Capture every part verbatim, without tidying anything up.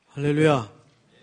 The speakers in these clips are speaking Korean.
할렐루야.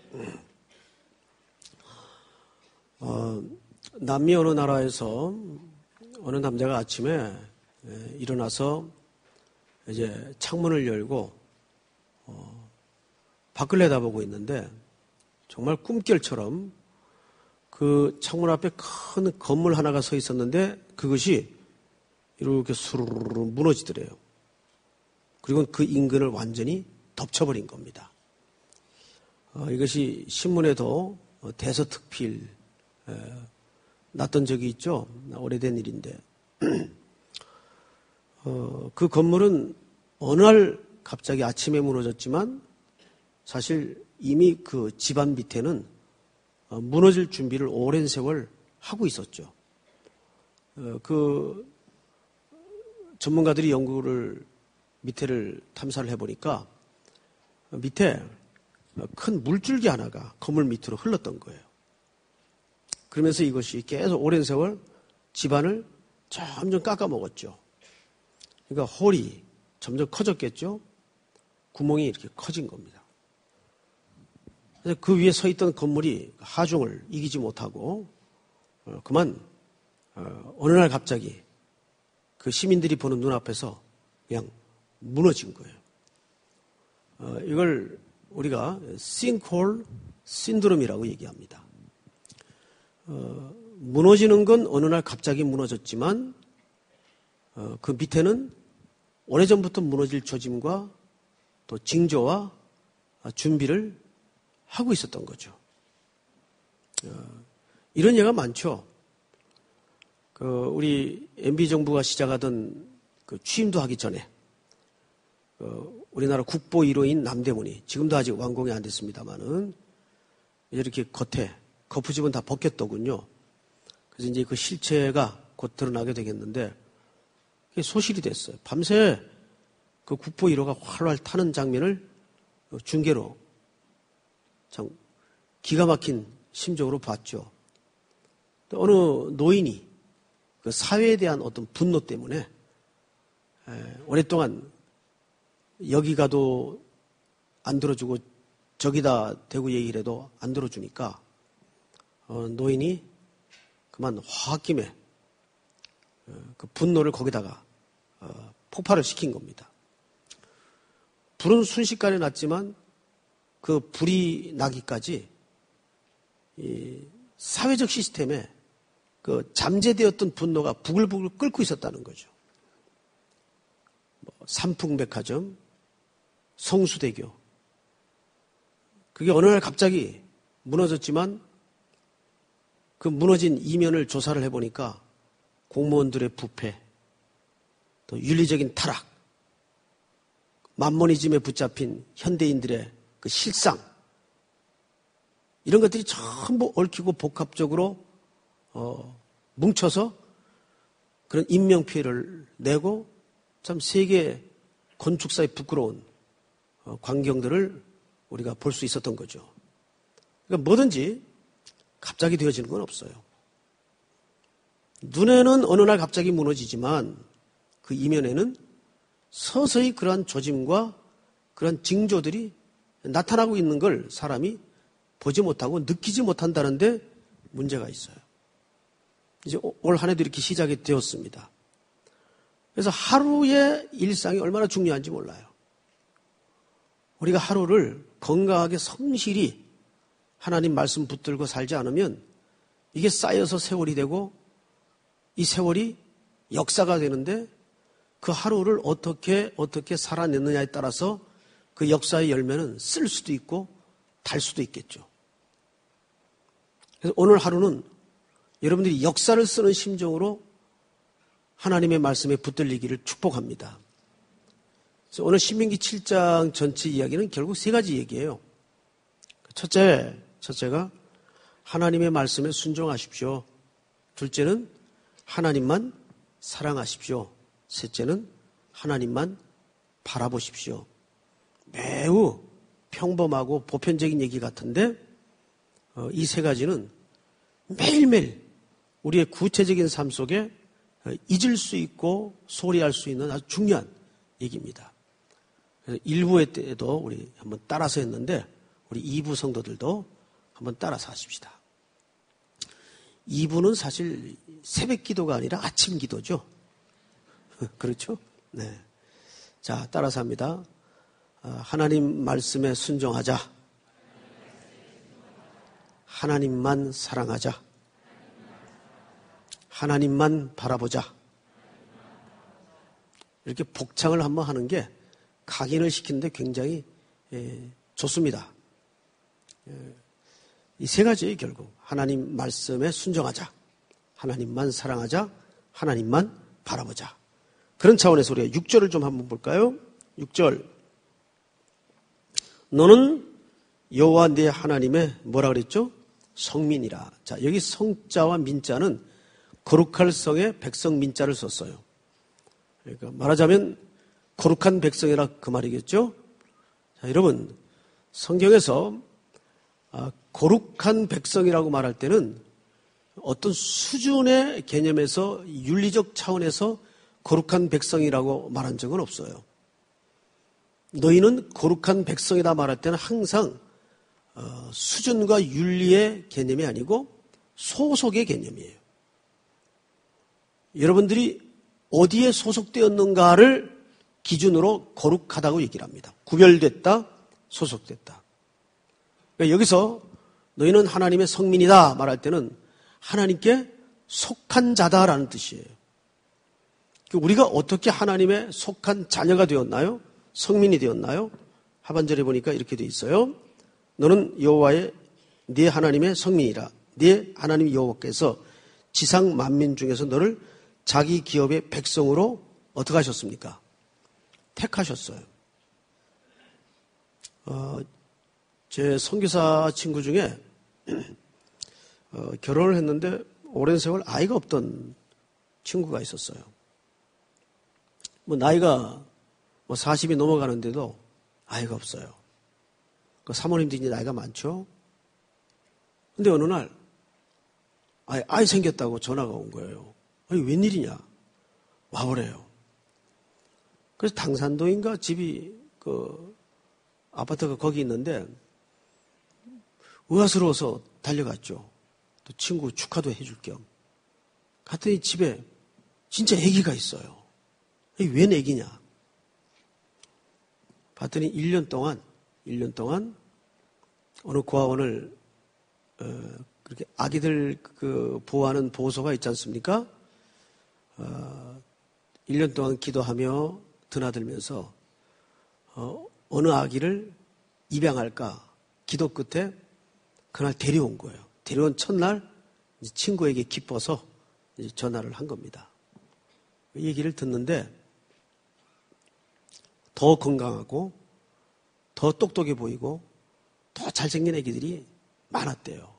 어, 남미 어느 나라에서 어느 남자가 아침에 일어나서 이제 창문을 열고 어, 밖을 내다보고 있는데 정말 꿈결처럼 그 창문 앞에 큰 건물 하나가 서 있었는데 그것이 이렇게 수르르 무너지더래요. 그리고 그 인근을 완전히 덮쳐버린 겁니다. 어, 이것이 신문에도 대서특필 에, 났던 적이 있죠. 오래된 일인데 어, 그 건물은 어느 날 갑자기 아침에 무너졌지만 사실 이미 그 집안 밑에는 어, 무너질 준비를 오랜 세월 하고 있었죠. 어, 그 전문가들이 연구를 밑에를 탐사를 해보니까 밑에 큰 물줄기 하나가 건물 밑으로 흘렀던 거예요. 그러면서 이것이 계속 오랜 세월 집안을 점점 깎아먹었죠. 그러니까 홀이 점점 커졌겠죠. 구멍이 이렇게 커진 겁니다. 그래서 그 위에 서 있던 건물이 하중을 이기지 못하고 어, 그만 어, 어느 날 갑자기 그 시민들이 보는 눈앞에서 그냥 무너진 거예요. 어, 이걸 우리가 싱크홀 신드롬이라고 얘기합니다. 어, 무너지는 건 어느 날 갑자기 무너졌지만 어, 그 밑에는 오래전부터 무너질 조짐과 또 징조와 준비를 하고 있었던 거죠. 어, 이런 예가 많죠. 그 우리 엠비 정부가 시작하던 그 취임도 하기 전에 어, 우리나라 국보 일 호인 남대문이 지금도 아직 완공이 안 됐습니다만은 이렇게 겉에 거푸집은 다 벗겼더군요. 그래서 이제 그 실체가 곧 드러나게 되겠는데 그게 소실이 됐어요. 밤새 그 국보 일 호가 활활 타는 장면을 중계로 참 기가 막힌 심정으로 봤죠. 또 어느 노인이 그 사회에 대한 어떤 분노 때문에 에, 오랫동안 여기 가도 안 들어주고 저기다 대고 얘기를 해도 안 들어주니까 어, 노인이 그만 홧김에 어, 그 분노를 거기다가 어, 폭발을 시킨 겁니다. 불은 순식간에 났지만 그 불이 나기까지 이 사회적 시스템에 그 잠재되었던 분노가 부글부글 끓고 있었다는 거죠. 뭐 삼풍백화점, 성수대교. 그게 어느 날 갑자기 무너졌지만 그 무너진 이면을 조사를 해보니까 공무원들의 부패, 또 윤리적인 타락, 만모니즘에 붙잡힌 현대인들의 그 실상, 이런 것들이 전부 얽히고 복합적으로 어, 뭉쳐서 그런 인명피해를 내고 참 세계 건축사의 부끄러운 어, 광경들을 우리가 볼 수 있었던 거죠. 그러니까 뭐든지 갑자기 되어지는 건 없어요. 눈에는 어느 날 갑자기 무너지지만 그 이면에는 서서히 그러한 조짐과 그러한 징조들이 나타나고 있는 걸 사람이 보지 못하고 느끼지 못한다는데 문제가 있어요. 이제 올 한 해도 이렇게 시작이 되었습니다. 그래서 하루의 일상이 얼마나 중요한지 몰라요. 우리가 하루를 건강하게 성실히 하나님 말씀 붙들고 살지 않으면 이게 쌓여서 세월이 되고 이 세월이 역사가 되는데 그 하루를 어떻게 어떻게 살아냈느냐에 따라서 그 역사의 열매는 쓸 수도 있고 달 수도 있겠죠. 그래서 오늘 하루는 여러분들이 역사를 쓰는 심정으로 하나님의 말씀에 붙들리기를 축복합니다. 그래서 오늘 신명기 칠 장 전체 이야기는 결국 세 가지 얘기예요. 첫째, 첫째가 하나님의 말씀에 순종하십시오. 둘째는 하나님만 사랑하십시오. 셋째는 하나님만 바라보십시오. 매우 평범하고 보편적인 얘기 같은데 어, 이 세 가지는 매일매일 우리의 구체적인 삶 속에 잊을 수 있고 소리할 수 있는 아주 중요한 얘기입니다. 그래서 일부의 때에도 우리 한번 따라서 했는데 우리 이 부 성도들도 한번 따라서 하십시다. 이 부는 사실 새벽 기도가 아니라 아침 기도죠. 그렇죠? 네. 자, 따라서 합니다. 하나님 말씀에 순종하자. 하나님만 사랑하자. 하나님만 바라보자. 이렇게 복창을 한번 하는 게 각인을 시키는데 굉장히 예, 좋습니다. 예, 이 세 가지의 결국 하나님 말씀에 순종하자. 하나님만 사랑하자. 하나님만 바라보자. 그런 차원에서 우리가 육 절을 좀 한번 볼까요? 육 절. 너는 여호와 네 하나님의 뭐라 그랬죠? 성민이라. 자, 여기 성자와 민자는 거룩할 성에 백성 민자를 썼어요. 그러니까 말하자면 거룩한 백성이라 그 말이겠죠? 자, 여러분, 성경에서 아, 거룩한 백성이라고 말할 때는 어떤 수준의 개념에서 윤리적 차원에서 거룩한 백성이라고 말한 적은 없어요. 너희는 거룩한 백성이다 말할 때는 항상 어, 수준과 윤리의 개념이 아니고 소속의 개념이에요. 여러분들이 어디에 소속되었는가를 기준으로 거룩하다고 얘기를 합니다. 구별됐다, 소속됐다. 그러니까 여기서 너희는 하나님의 성민이다 말할 때는 하나님께 속한 자다라는 뜻이에요. 우리가 어떻게 하나님의 속한 자녀가 되었나요? 성민이 되었나요? 하반절에 보니까 이렇게 돼 있어요. 너는 여호와의 네 하나님의 성민이라. 네 하나님 여호와께서 지상 만민 중에서 너를 자기 기업의 백성으로 어떻게 하셨습니까? 택하셨어요. 어, 제 선교사 친구 중에 어, 결혼을 했는데 오랜 세월 아이가 없던 친구가 있었어요. 뭐 나이가 뭐 사십이 넘어가는데도 아이가 없어요. 그 사모님도 이제 나이가 많죠. 근데 어느 날 아이, 아이 생겼다고 전화가 온 거예요. 아니, 웬일이냐? 와보래요. 그래서 당산동인가 집이 그 아파트가 거기 있는데 의아스러워서 달려갔죠. 또 친구 축하도 해줄 겸. 갔더니 집에 진짜 아기가 있어요. 웬 아기냐? 봤더니 일 년 동안, 일 년 동안 어느 고아원을, 어, 그렇게 아기들 그 보호하는 보호소가 있지 않습니까? 어, 일 년 동안 기도하며 드나들면서, 어, 어느 아기를 입양할까 기도 끝에 그날 데려온 거예요. 데려온 첫날 친구에게 기뻐서 이제 전화를 한 겁니다. 얘기를 듣는데 더 건강하고 더 똑똑해 보이고 더 잘생긴 애기들이 많았대요.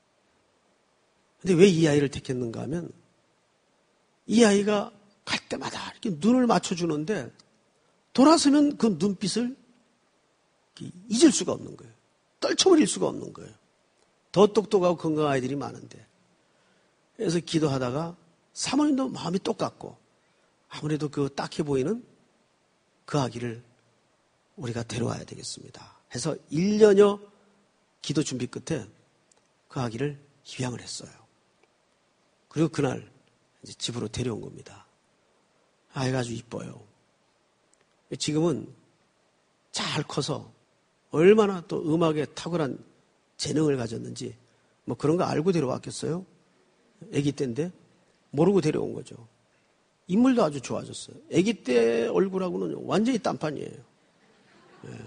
근데 왜 이 아이를 택했는가 하면 이 아이가 갈 때마다 이렇게 눈을 맞춰주는데 돌아서면 그 눈빛을 잊을 수가 없는 거예요. 떨쳐버릴 수가 없는 거예요. 더 똑똑하고 건강한 아이들이 많은데. 그래서 기도하다가 사모님도 마음이 똑같고 아무래도 그 딱해 보이는 그 아기를 우리가 데려와야 되겠습니다. 해서 일 년여 기도 준비 끝에 그 아기를 입양을 했어요. 그리고 그날 이제 집으로 데려온 겁니다. 아이가 아주 이뻐요. 지금은 잘 커서 얼마나 또 음악에 탁월한 재능을 가졌는지 뭐 그런 거 알고 데려왔겠어요? 아기 때인데 모르고 데려온 거죠. 인물도 아주 좋아졌어요. 아기 때 얼굴하고는 완전히 딴판이에요. 네.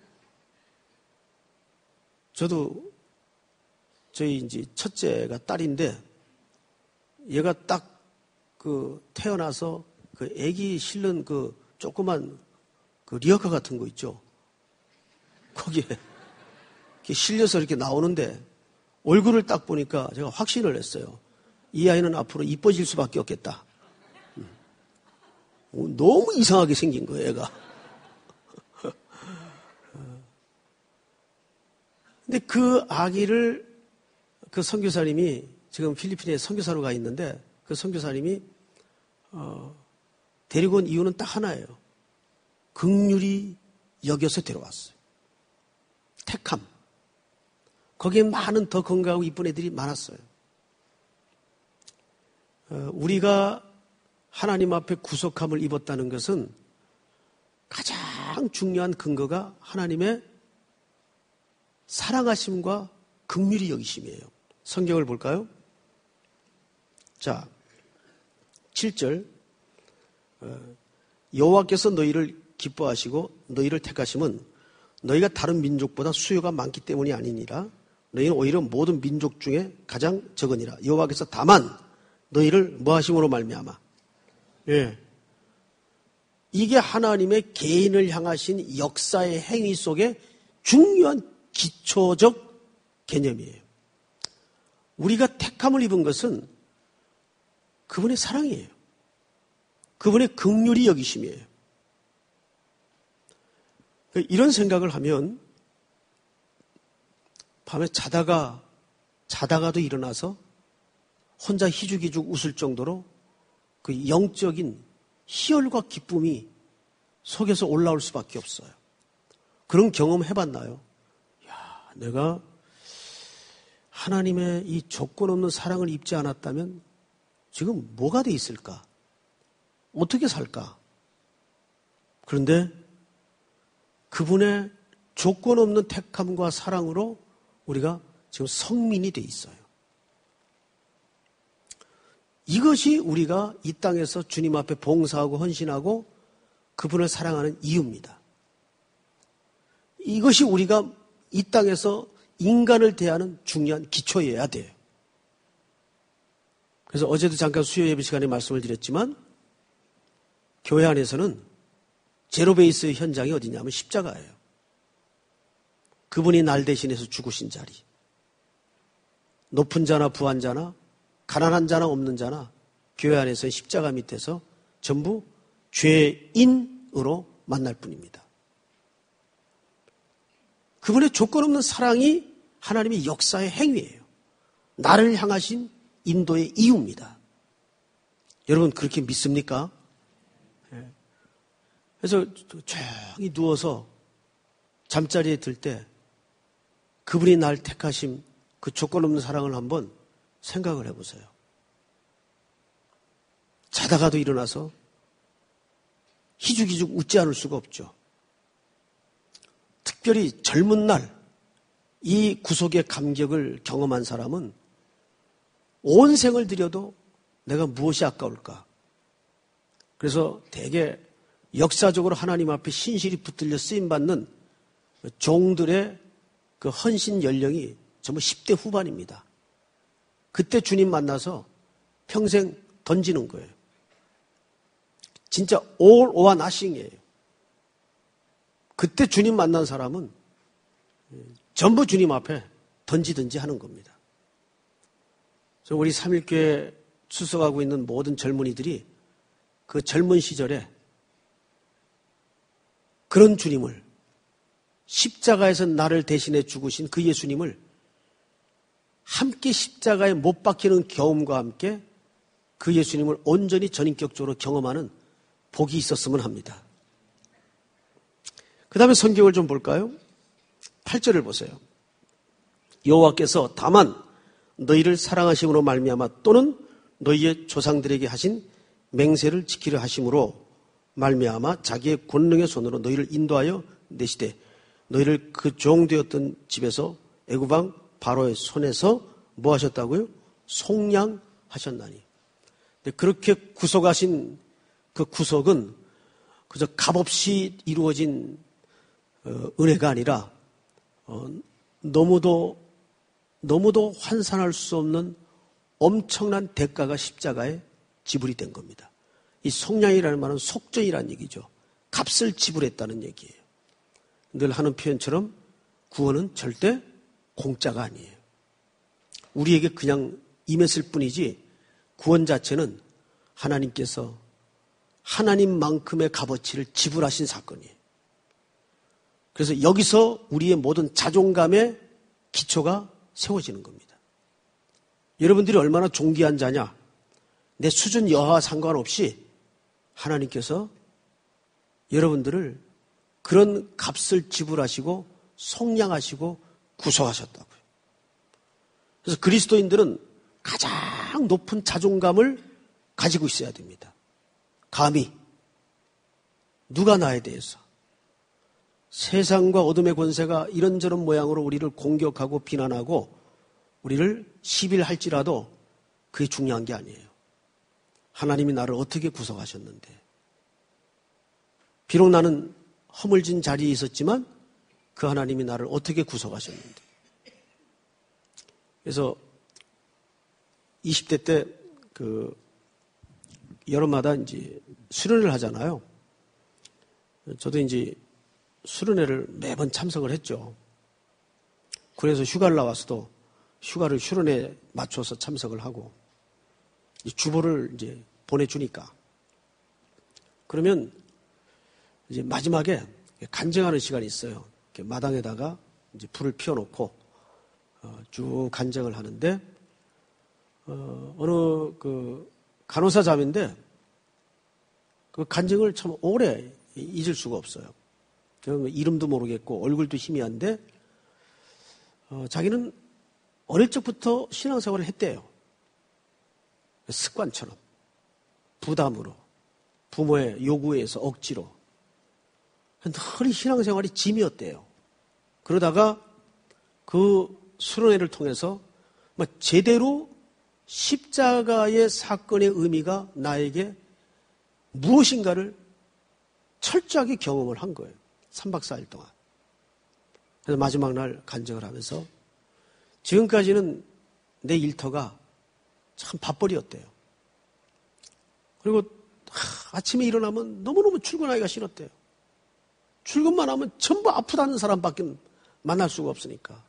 저도 저희 이제 첫째가 딸인데 얘가 딱 그 태어나서 그 아기 실는 그 조그만 그 리어카 같은 거 있죠. 거기에 이렇게 실려서 이렇게 나오는데 얼굴을 딱 보니까 제가 확신을 했어요. 이 아이는 앞으로 이뻐질 수밖에 없겠다. 너무 이상하게 생긴 거예요, 얘가. 근데 그 아기를 그 선교사님이 지금 필리핀에 선교사로 가 있는데 그 선교사님이 어, 데리고 온 이유는 딱 하나예요. 긍휼히 여겨서 데려왔어요. 택함. 거기에 많은 더 건강하고 이쁜 애들이 많았어요. 우리가 하나님 앞에 구속함을 입었다는 것은 가장 중요한 근거가 하나님의 사랑하심과 긍휼히 여기심이에요. 성경을 볼까요? 자, 칠 절 여호와께서 너희를 기뻐하시고 너희를 택하심은 너희가 다른 민족보다 수요가 많기 때문이 아니니라. 너희는 오히려 모든 민족 중에 가장 적으니라. 여호와께서 다만 너희를 뭐 하심으로 말미암아. 예. 이게 하나님의 개인을 향하신 역사의 행위 속에 중요한 기초적 개념이에요. 우리가 택함을 입은 것은 그분의 사랑이에요. 그분의 긍휼히 여기심이에요. 이런 생각을 하면 밤에 자다가 자다가도 일어나서 혼자 희죽희죽 웃을 정도로 그 영적인 희열과 기쁨이 속에서 올라올 수밖에 없어요. 그런 경험 해봤나요? 야, 내가 하나님의 이 조건 없는 사랑을 입지 않았다면 지금 뭐가 돼 있을까? 어떻게 살까? 그런데 그분의 조건 없는 택함과 사랑으로 우리가 지금 성민이 돼 있어요. 이것이 우리가 이 땅에서 주님 앞에 봉사하고 헌신하고 그분을 사랑하는 이유입니다. 이것이 우리가 이 땅에서 인간을 대하는 중요한 기초여야 돼요. 그래서 어제도 잠깐 수요 예배 시간에 말씀을 드렸지만 교회 안에서는 제로베이스의 현장이 어디냐면 십자가예요. 그분이 날 대신해서 죽으신 자리. 높은 자나 부한 자나 가난한 자나 없는 자나 교회 안에서의 십자가 밑에서 전부 죄인으로 만날 뿐입니다. 그분의 조건 없는 사랑이 하나님의 역사의 행위예요. 나를 향하신 인도의 이유입니다. 여러분 그렇게 믿습니까? 그래서 조용히 누워서 잠자리에 들 때 그분이 날 택하신 그 조건 없는 사랑을 한번 생각을 해보세요. 자다가도 일어나서 희죽희죽 웃지 않을 수가 없죠. 특별히 젊은 날 이 구속의 감격을 경험한 사람은 온 생을 들여도 내가 무엇이 아까울까? 그래서 대개 역사적으로 하나님 앞에 신실히 붙들려 쓰임받는 종들의 그 헌신 연령이 전부 십 대 후반입니다. 그때 주님 만나서 평생 던지는 거예요. 진짜 all or nothing이에요. 그때 주님 만난 사람은 전부 주님 앞에 던지든지 하는 겁니다. 그래서 우리 삼일교회 출석하고 있는 모든 젊은이들이 그 젊은 시절에 그런 주님을 십자가에서 나를 대신해 죽으신 그 예수님을 함께 십자가에 못 박히는 경험과 함께 그 예수님을 온전히 전인격적으로 경험하는 복이 있었으면 합니다. 그 다음에 성경을 좀 볼까요? 팔 절을 보세요. 여호와께서 다만 너희를 사랑하심으로 말미암아 또는 너희의 조상들에게 하신 맹세를 지키려 하심으로 말미암아 자기의 권능의 손으로 너희를 인도하여 내시되 너희를 그 종되었던 집에서 애굽왕 바로의 손에서 뭐 하셨다고요? 속량하셨나니. 그렇게 구속하신 그 구속은 그저 값없이 이루어진 은혜가 아니라 너무도 너무도 환산할 수 없는 엄청난 대가가 십자가에 지불이 된 겁니다. 이 속량이라는 말은 속전이라는 얘기죠. 값을 지불했다는 얘기예요. 늘 하는 표현처럼 구원은 절대 공짜가 아니에요. 우리에게 그냥 임했을 뿐이지 구원 자체는 하나님께서 하나님만큼의 값어치를 지불하신 사건이에요. 그래서 여기서 우리의 모든 자존감의 기초가 세워지는 겁니다. 여러분들이 얼마나 존귀한 자냐? 내 수준 여하와 상관없이 하나님께서 여러분들을 그런 값을 지불하시고 속량하시고 구속하셨다고요. 그래서 그리스도인들은 가장 높은 자존감을 가지고 있어야 됩니다. 감히 누가 나에 대해서 세상과 어둠의 권세가 이런저런 모양으로 우리를 공격하고 비난하고 우리를 시빌할지라도 그게 중요한 게 아니에요. 하나님이 나를 어떻게 구속하셨는데, 비록 나는 허물진 자리에 있었지만 그 하나님이 나를 어떻게 구속하셨는데. 그래서 이십 대 때 그 여름마다 이제 수련회를 하잖아요. 저도 이제 수련회를 매번 참석을 했죠. 그래서 휴가를 나와서도 휴가를 수련회에 맞춰서 참석을 하고 주보를 이제 보내주니까, 그러면 이제 마지막에 간증하는 시간이 있어요. 이렇게 마당에다가 이제 불을 피워놓고 어, 쭉 간증을 하는데, 어, 어느 그 간호사 자매인데 그 간증을 참 오래 잊을 수가 없어요. 이름도 모르겠고 얼굴도 희미한데 어, 자기는 어릴 적부터 신앙생활을 했대요. 습관처럼, 부담으로, 부모의 요구에 의해서 억지로 늘 신앙생활이 짐이었대요. 그러다가 그 수련회를 통해서 제대로 십자가의 사건의 의미가 나에게 무엇인가를 철저하게 경험을 한 거예요. 삼 박 사 일 동안. 그래서 마지막 날 간증을 하면서 지금까지는 내 일터가 참 밥벌이였대요. 그리고 하, 아침에 일어나면 너무너무 출근하기가 싫었대요. 출근만 하면 전부 아프다는 사람밖에 만날 수가 없으니까.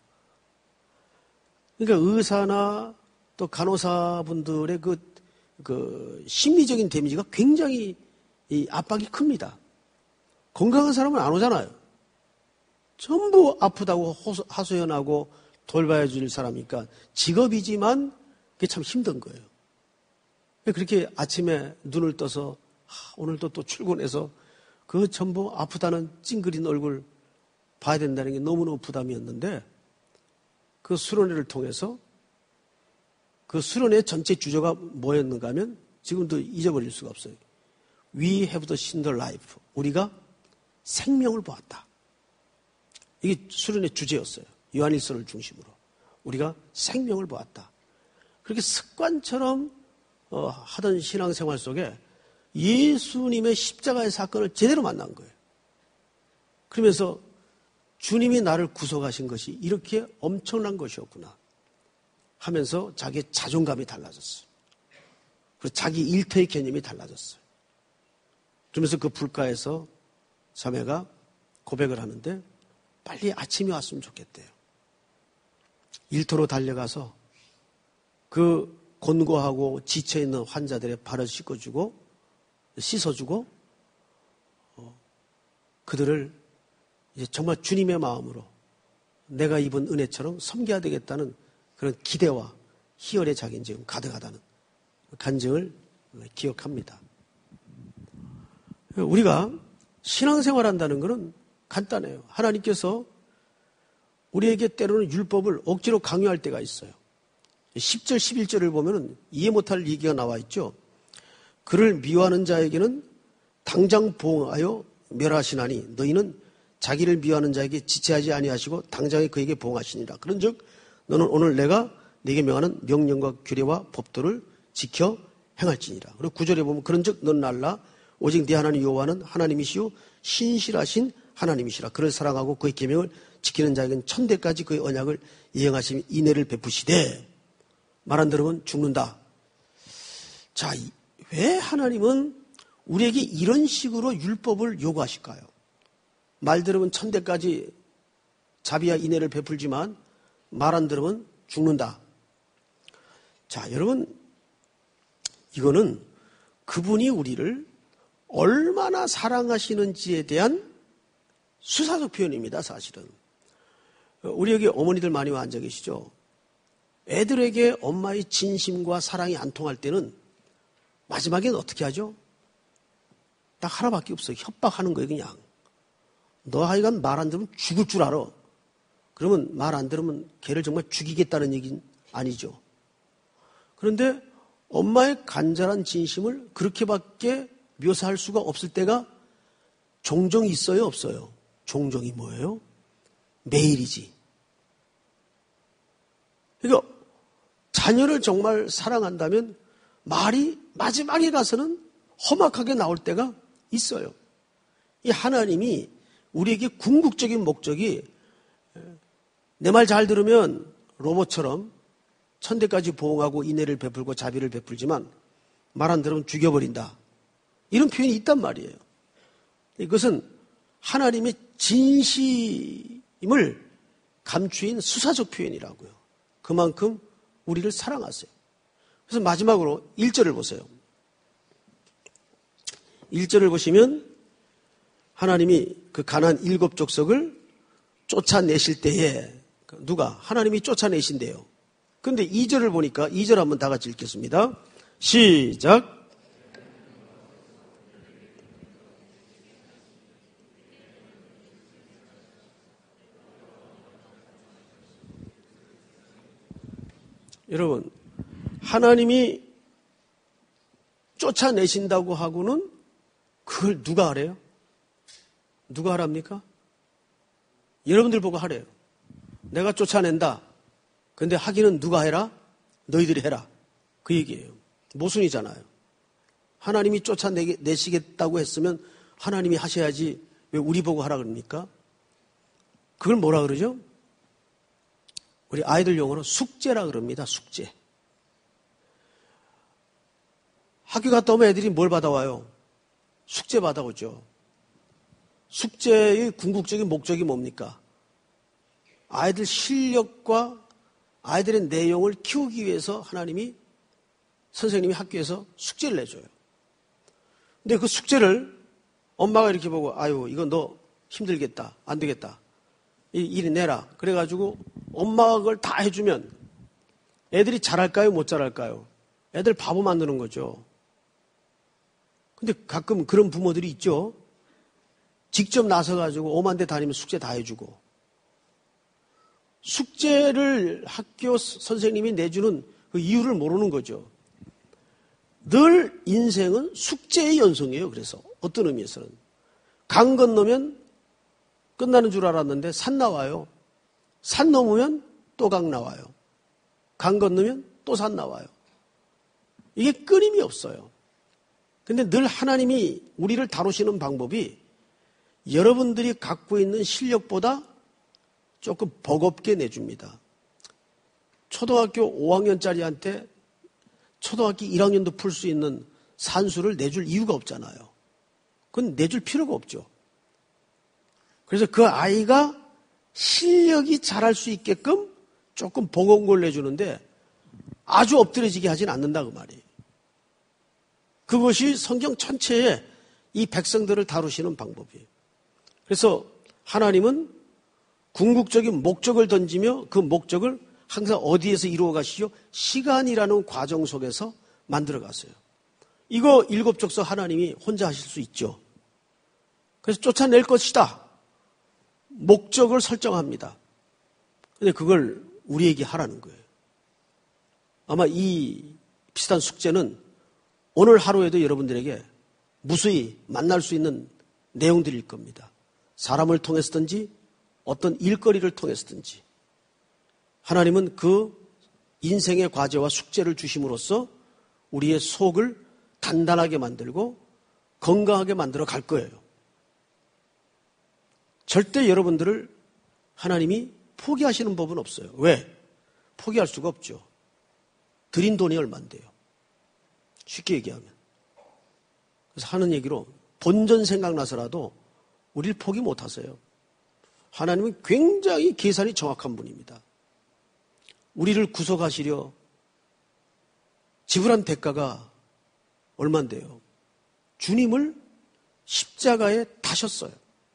그러니까 의사나 또 간호사분들의 그, 그 심리적인 데미지가 굉장히 이 압박이 큽니다. 건강한 사람은 안 오잖아요. 전부 아프다고 하소연하고 돌봐야 줄 사람이니까 직업이지만 그게 참 힘든 거예요. 그렇게 아침에 눈을 떠서 아, 오늘도 또 출근해서 그 전부 아프다는 찡그린 얼굴 봐야 된다는 게 너무너무 부담이었는데, 그 수련회를 통해서 그 수련회 전체 주제가 뭐였는가 하면 지금도 잊어버릴 수가 없어요. We have the seen the life. 우리가 생명을 보았다. 이게 수련회 주제였어요. 요한일서를 중심으로. 우리가 생명을 보았다. 그렇게 습관처럼 어, 하던 신앙생활 속에 예수님의 십자가의 사건을 제대로 만난 거예요. 그러면서 주님이 나를 구속하신 것이 이렇게 엄청난 것이었구나 하면서 자기의 자존감이 달라졌어요. 그리고 자기 일터의 개념이 달라졌어요. 그러면서 그 불가에서 자매가 고백을 하는데 빨리 아침이 왔으면 좋겠대요. 일터로 달려가서 그 곤고하고 지쳐있는 환자들의 발을 씻어주고 씻어주고 어, 그들을 이제 정말 주님의 마음으로 내가 입은 은혜처럼 섬겨야 되겠다는 그런 기대와 희열의 자기는 지금 가득하다는 간증을 기억합니다. 우리가 신앙생활 한다는 것은 간단해요. 하나님께서 우리에게 때로는 율법을 억지로 강요할 때가 있어요. 십 절, 십일 절을 보면 이해 못할 얘기가 나와 있죠. 그를 미워하는 자에게는 당장 보응하여 멸하시나니 너희는 자기를 미워하는 자에게 지체하지 아니하시고 당장에 그에게 보응하시니라. 그런즉 너는 오늘 내가 네게 명하는 명령과 규례와 법도를 지켜 행할지니라. 그리고 구 절에 보면 그런즉 너는 알라 오직 네 하나님 여호와는 하나님이시요 신실하신 하나님이시라. 그를 사랑하고 그의 계명을 지키는 자에게는 천대까지 그의 언약을 이행하시며 인애를 베푸시되 말 안 들으면 죽는다. 자, 왜 하나님은 우리에게 이런 식으로 율법을 요구하실까요? 말 들으면 천대까지 자비와 인애를 베풀지만 말 안 들으면 죽는다. 자, 여러분, 이거는 그분이 우리를 얼마나 사랑하시는지에 대한 수사적 표현입니다, 사실은. 우리 여기 어머니들 많이 와 앉아 계시죠? 애들에게 엄마의 진심과 사랑이 안 통할 때는 마지막엔 어떻게 하죠? 딱 하나밖에 없어요. 협박하는 거예요, 그냥. 너 하여간 말 안 들으면 죽을 줄 알아. 그러면 말 안 들으면 걔를 정말 죽이겠다는 얘기 아니죠. 그런데 엄마의 간절한 진심을 그렇게밖에 묘사할 수가 없을 때가 종종 있어요, 없어요? 종종이 뭐예요? 매일이지. 그러니까 자녀를 정말 사랑한다면 말이 마지막에 가서는 험악하게 나올 때가 있어요. 이 하나님이 우리에게 궁극적인 목적이 내 말 잘 들으면 로봇처럼 천대까지 보응하고 인애를 베풀고 자비를 베풀지만 말 안 들으면 죽여버린다. 이런 표현이 있단 말이에요. 이것은 하나님의 진심을 감추인 수사적 표현이라고요. 그만큼 우리를 사랑하세요. 그래서 마지막으로 일 절을 보세요. 일 절을 보시면 하나님이 그 가나안 일곱 족속을 쫓아내실 때에 누가? 하나님이 쫓아내신대요. 그런데 이 절을 보니까 이 절 한번 다 같이 읽겠습니다. 시작. 여러분, 하나님이 쫓아내신다고 하고는 그걸 누가 하래요? 누가 하랍니까? 여러분들 보고 하래요. 내가 쫓아낸다. 근데 하기는 누가 해라? 너희들이 해라. 그 얘기예요. 모순이잖아요. 하나님이 쫓아내시겠다고 했으면 하나님이 하셔야지 왜 우리 보고 하라 그럽니까? 그걸 뭐라 그러죠? 우리 아이들 용어로 숙제라 그럽니다. 숙제. 학교 갔다 오면 애들이 뭘 받아와요? 숙제 받아오죠. 숙제의 궁극적인 목적이 뭡니까? 아이들 실력과 아이들의 내용을 키우기 위해서 하나님이 선생님이 학교에서 숙제를 내줘요. 근데 그 숙제를 엄마가 이렇게 보고 아유 이거 너 힘들겠다. 안 되겠다. 이리 내라. 그래가지고 엄마가 그걸 다 해주면 애들이 잘할까요? 못 잘할까요? 애들 바보 만드는 거죠. 근데 가끔 그런 부모들이 있죠. 직접 나서가지고 오만 대 다니면 숙제 다 해주고. 숙제를 학교 선생님이 내주는 그 이유를 모르는 거죠. 늘 인생은 숙제의 연속이에요. 그래서 어떤 의미에서는. 강 건너면 끝나는 줄 알았는데 산 나와요. 산 넘으면 또 강 나와요. 강 건너면 또 산 나와요. 이게 끊임이 없어요. 근데 늘 하나님이 우리를 다루시는 방법이 여러분들이 갖고 있는 실력보다 조금 버겁게 내줍니다. 초등학교 오 학년짜리한테 초등학교 일 학년도 풀 수 있는 산수를 내줄 이유가 없잖아요. 그건 내줄 필요가 없죠. 그래서 그 아이가 실력이 잘할 수 있게끔 조금 버거운 걸 내주는데 아주 엎드려지게 하진 않는다 그 말이에요. 그것이 성경 전체에 이 백성들을 다루시는 방법이에요. 그래서 하나님은 궁극적인 목적을 던지며 그 목적을 항상 어디에서 이루어 가시죠? 시간이라는 과정 속에서 만들어 갔어요. 이거 일곱 족속 하나님이 혼자 하실 수 있죠. 그래서 쫓아낼 것이다. 목적을 설정합니다. 근데 그걸 우리에게 하라는 거예요. 아마 이 비슷한 숙제는 오늘 하루에도 여러분들에게 무수히 만날 수 있는 내용들일 겁니다. 사람을 통해서든지 어떤 일거리를 통해서든지 하나님은 그 인생의 과제와 숙제를 주심으로써 우리의 속을 단단하게 만들고 건강하게 만들어 갈 거예요. 절대 여러분들을 하나님이 포기하시는 법은 없어요. 왜? 포기할 수가 없죠. 드린 돈이 얼만데요. 쉽게 얘기하면. 그래서 하는 얘기로 본전 생각나서라도 우리를 포기 못하세요. 하나님은 굉장히 계산이 정확한 분입니다. 우리를 구속하시려 지불한 대가가 얼만데요. 주님을 십자가에 다셨어요.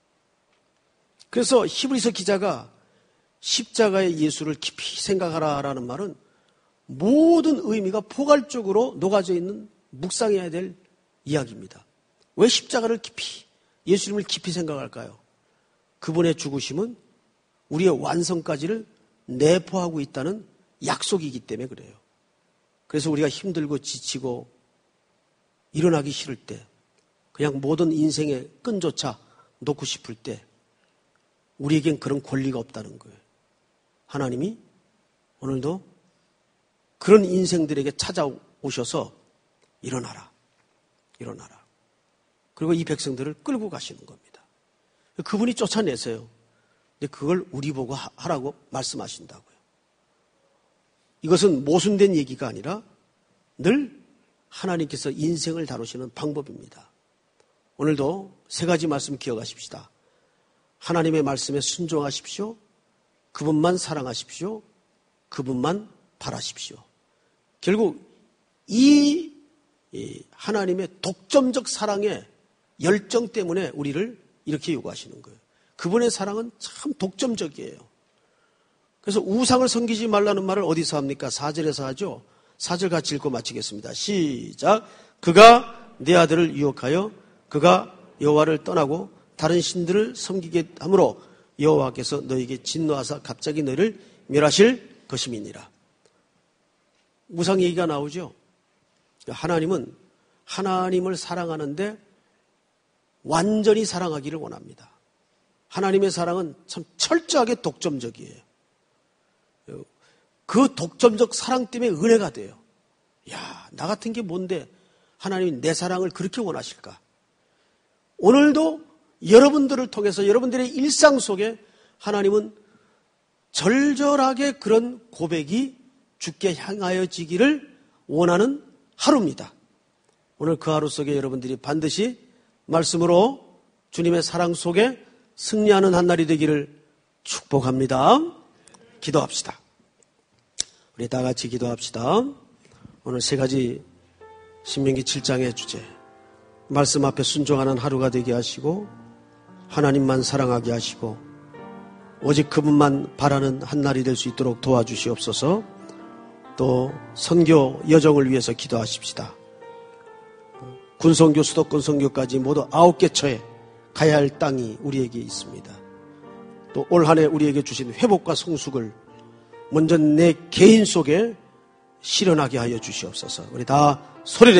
그래서 히브리서 기자가 십자가의 예수를 깊이 생각하라라는 말은 모든 의미가 포괄적으로 녹아져 있는 묵상해야 될 이야기입니다. 왜 십자가를 깊이, 예수님을 깊이 생각할까요? 그분의 죽으심은 우리의 완성까지를 내포하고 있다는 약속이기 때문에 그래요. 그래서 우리가 힘들고 지치고 일어나기 싫을 때, 그냥 모든 인생의 끈조차 놓고 싶을 때 우리에겐 그런 권리가 없다는 거예요. 하나님이 오늘도 그런 인생들에게 찾아오셔서 일어나라, 일어나라. 그리고 이 백성들을 끌고 가시는 겁니다. 그분이 쫓아내세요. 근데 그걸 우리 보고 하라고 말씀하신다고요. 이것은 모순된 얘기가 아니라 늘 하나님께서 인생을 다루시는 방법입니다. 오늘도 세 가지 말씀 기억하십시다. 하나님의 말씀에 순종하십시오. 그분만 사랑하십시오. 그분만 바라십시오. 결국 이 하나님의 독점적 사랑의 열정 때문에 우리를 이렇게 요구하시는 거예요. 그분의 사랑은 참 독점적이에요. 그래서 우상을 섬기지 말라는 말을 어디서 합니까? 사 절에서 하죠. 사 절 같이 읽고 마치겠습니다. 시작. 그가 내 아들을 유혹하여 그가 여호와를 떠나고 다른 신들을 섬기게 함으로 여호와께서 너에게 진노하사 갑자기 너를 멸하실 것임이니라. 우상 얘기가 나오죠. 하나님은 하나님을 사랑하는데 완전히 사랑하기를 원합니다. 하나님의 사랑은 참 철저하게 독점적이에요. 그 독점적 사랑 때문에 은혜가 돼요. 야, 나 같은 게 뭔데 하나님이 내 사랑을 그렇게 원하실까? 오늘도 여러분들을 통해서 여러분들의 일상 속에 하나님은 절절하게 그런 고백이 주께 향하여지기를 원하는 하루입니다. 오늘 그 하루 속에 여러분들이 반드시 말씀으로 주님의 사랑 속에 승리하는 한 날이 되기를 축복합니다. 기도합시다. 우리 다 같이 기도합시다. 오늘 세 가지 신명기 칠 장의 주제, 말씀 앞에 순종하는 하루가 되게 하시고 하나님만 사랑하게 하시고 오직 그분만 바라는 한 날이 될 수 있도록 도와주시옵소서. 또 선교 여정을 위해서 기도하십시다. 군선교, 수도권 선교까지 모두 아홉 개 처에 가야 할 땅이 우리에게 있습니다. 또 올 한 해 우리에게 주신 회복과 성숙을 먼저 내 개인 속에 실현하게 하여 주시옵소서. 우리 다 소리를